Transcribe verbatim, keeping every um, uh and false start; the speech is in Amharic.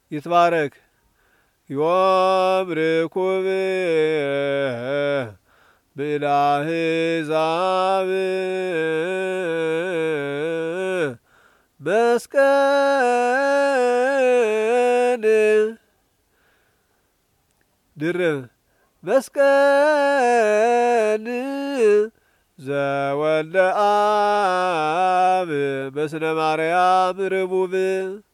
ይትባረክ ዮም ርኩብ ብላህዛብ መስቀል ድርብ መስቀል ዘወልደ አብ በስነ ማርያም ርቡብ